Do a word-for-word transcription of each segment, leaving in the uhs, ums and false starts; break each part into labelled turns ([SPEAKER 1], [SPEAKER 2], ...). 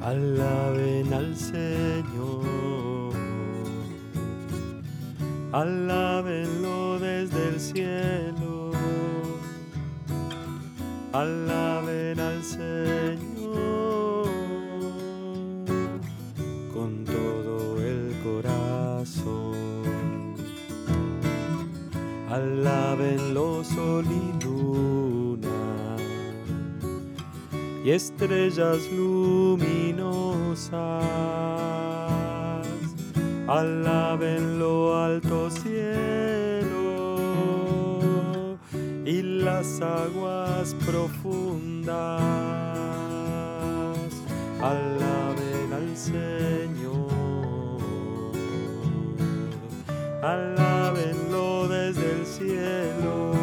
[SPEAKER 1] Alaben al Señor, alábenlo desde el cielo, alaben al Señor con todo el corazón, alábenlo sol y luna y estrellas luminosas, alaben lo alto cielo y las aguas profundas, alaben al Señor, alábenlo desde el cielo,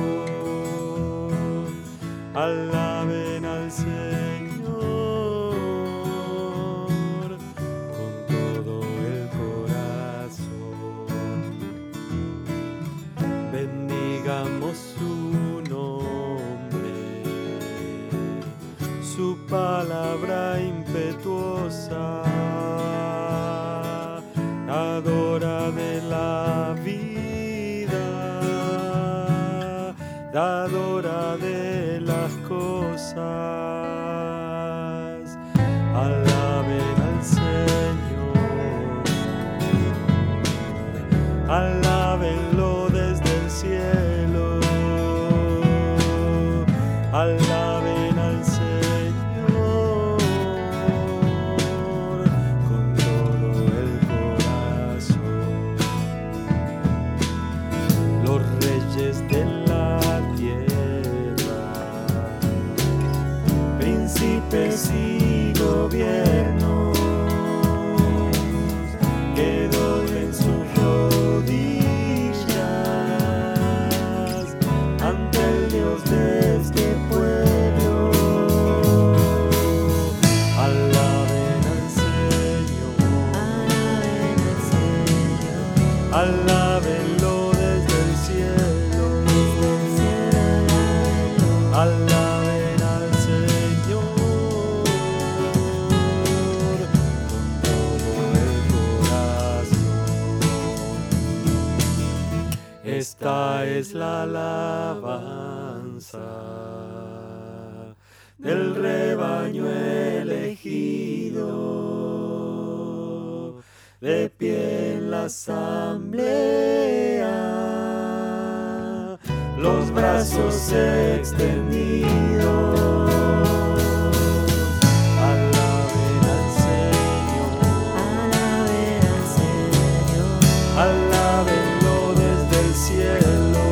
[SPEAKER 1] alaben al Señor con todo el corazón. Bendigamos su nombre, su palabra impetuosa, dadora de la vida, dadora de las cosas, alaben al Señor, alábenlo desde el cielo, alaben al Señor con todo el corazón. Los reyes de la tierra, príncipes y gobiernos, que doblen sus rodillas ante el Dios de este pueblo, alaben al Señor, alábenlo desde el cielo, alaben al Señor con todo el corazón. Esta es la alabanza del rebaño elegido, de pie en la asamblea, los brazos extendidos, alaben al Señor, alábenlo desde el cielo,